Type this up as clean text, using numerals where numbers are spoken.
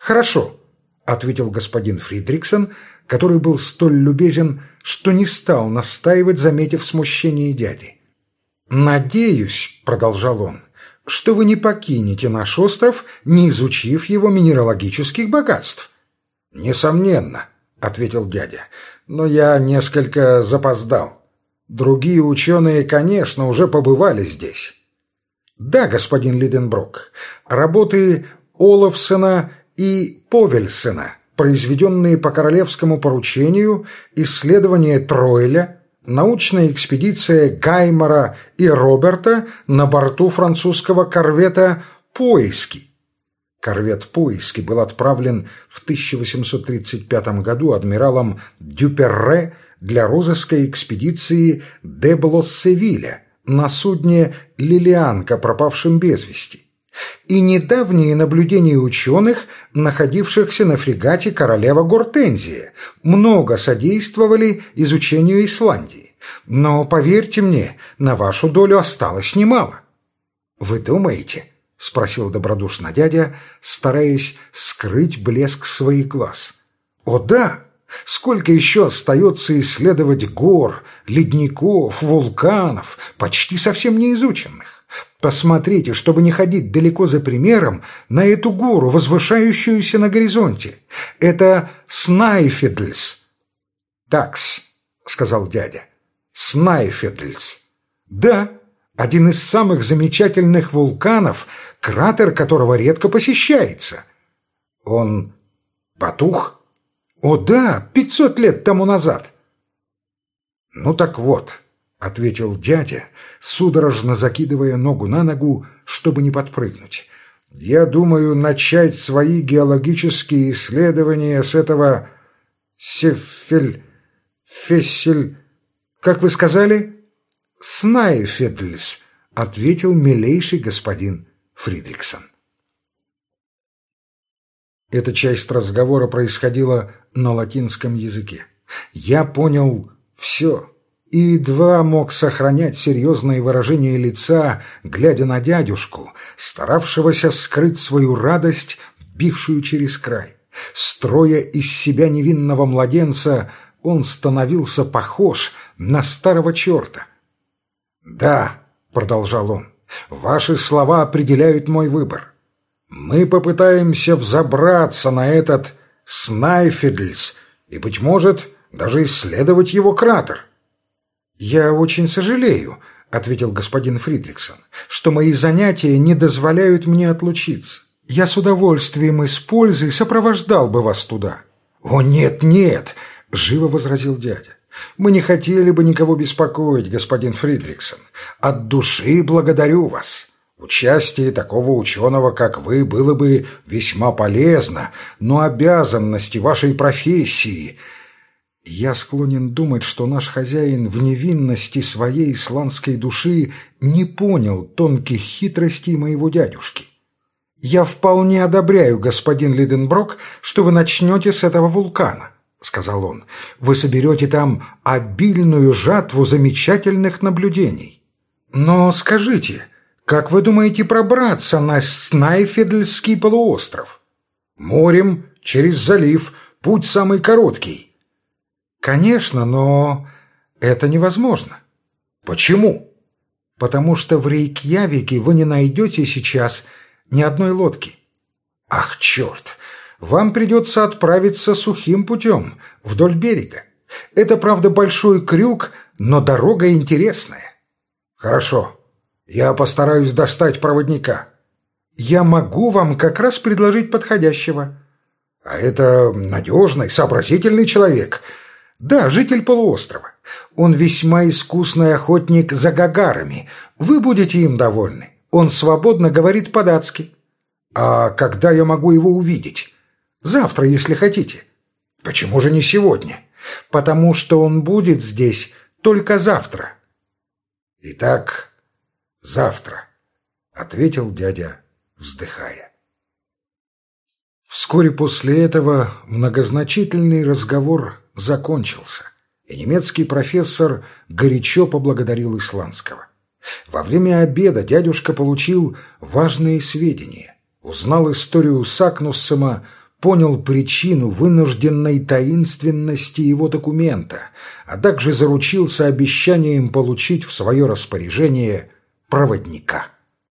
«Хорошо», — ответил господин Фридриксон, который был столь любезен, что не стал настаивать, заметив смущение дяди. «Надеюсь», — продолжал он, — «что вы не покинете наш остров, не изучив его минералогических богатств». «Несомненно», — ответил дядя, — «но я несколько запоздал. Другие ученые, конечно, уже побывали здесь». «Да, господин Лиденброк, работы Олафсена и Повельсена, произведенные по королевскому поручению, исследования Тройля, научная экспедиция Гаймора и Роберта на борту французского корвета «Поиски». Корвет «Поиски» был отправлен в 1835 году адмиралом Дюперре для розыска экспедиции де Блоссевиля на судне «Лилианка», пропавшем без вести, и недавние наблюдения ученых, находившихся на фрегате «Королева Гортензия», много содействовали изучению Исландии. Но, поверьте мне, на вашу долю осталось немало. «Вы думаете?» — спросил добродушно дядя, стараясь скрыть блеск своих глаз. «О да! Сколько еще остается исследовать гор, ледников, вулканов, почти совсем неизученных? Посмотрите, чтобы не ходить далеко за примером, на эту гору, возвышающуюся на горизонте. Это Снайфедльс». «Такс», — сказал дядя, — «Снайфедльс». «Да, один из самых замечательных вулканов, кратер которого редко посещается». «Он потух?» «О да, 500 лет тому назад». «Ну так вот», — ответил дядя, судорожно закидывая ногу на ногу, чтобы не подпрыгнуть, — «я думаю начать свои геологические исследования с этого Фессель... Как вы сказали?» «Снайфедльс», — ответил милейший господин Фридриксон. Эта часть разговора происходила на латинском языке. Я понял все и едва мог сохранять серьезное выражение лица, глядя на дядюшку, старавшегося скрыть свою радость, бившую через край. Строя из себя невинного младенца, он становился похож на старого черта. «Да», — продолжал он, — «ваши слова определяют мой выбор. Мы попытаемся взобраться на этот Снайфедльс и, быть может, даже исследовать его кратер». «Я очень сожалею», — ответил господин Фридриксон, — «что мои занятия не дозволяют мне отлучиться. Я с удовольствием и с пользой сопровождал бы вас туда». «О, нет, нет», — живо возразил дядя. «Мы не хотели бы никого беспокоить, господин Фридриксон. От души благодарю вас. Участие такого ученого, как вы, было бы весьма полезно, но обязанности вашей профессии...» Я склонен думать, что наш хозяин в невинности своей исландской души не понял тонких хитростей моего дядюшки. «Я вполне одобряю, господин Лиденброк, что вы начнете с этого вулкана», — сказал он. «Вы соберете там обильную жатву замечательных наблюдений. Но скажите, как вы думаете пробраться на Снайфедльский полуостров?» «Морем, через залив, путь самый короткий». «Конечно, но это невозможно». «Почему?» «Потому что в Рейкьявике вы не найдете сейчас ни одной лодки». «Ах, черт! Вам придется отправиться сухим путем, вдоль берега. Это, правда, большой крюк, но дорога интересная». «Хорошо, я постараюсь достать проводника». «Я могу вам как раз предложить подходящего». «А это надежный, сообразительный человек». «Да, житель полуострова. Он весьма искусный охотник за гагарами. Вы будете им довольны. Он свободно говорит по-датски». «А когда я могу его увидеть?» «Завтра, если хотите». «Почему же не сегодня?» «Потому что он будет здесь только завтра». «Итак, завтра», — ответил дядя, вздыхая. Вскоре после этого многозначительный разговор закончился, и немецкий профессор горячо поблагодарил исландского. Во время обеда дядюшка получил важные сведения, узнал историю Сакнуссема, понял причину вынужденной таинственности его документа, а также заручился обещанием получить в свое распоряжение проводника.